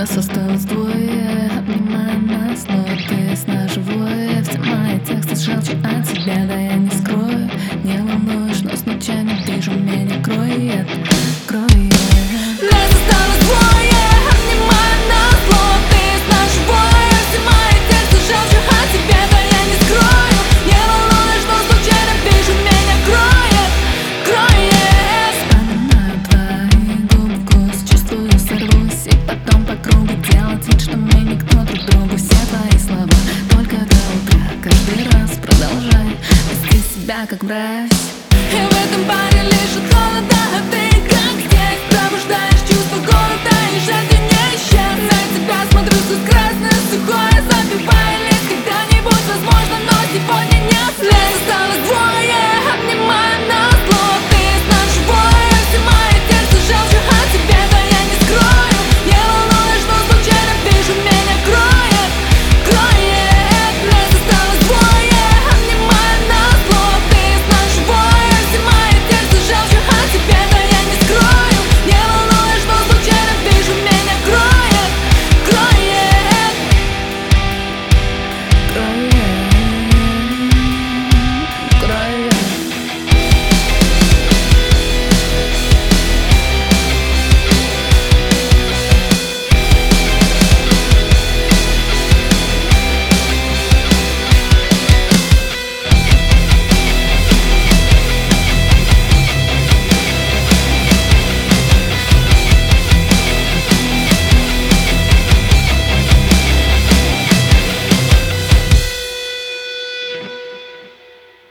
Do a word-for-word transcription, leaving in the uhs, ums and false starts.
Нас осталось двое, обнимая нас, но ты сна живое. Все мои тексты с желчью от тебя, да я не скрою. Не волнуешь, но случайно вижу, меня кроет, кроет. Нас осталось двое, обнимая нас, но ты сна живое. Все мои тексты с желчью от тебя, да я не скрою. Не волнуешь, но случайно вижу, меня кроет, кроет. Вспоминаю твои губы, вкус, чувствую, сорвусь и потом по кругу делать вид, что мы никто друг другу. Все твои слова только до утра, каждый раз продолжай вести себя как врач.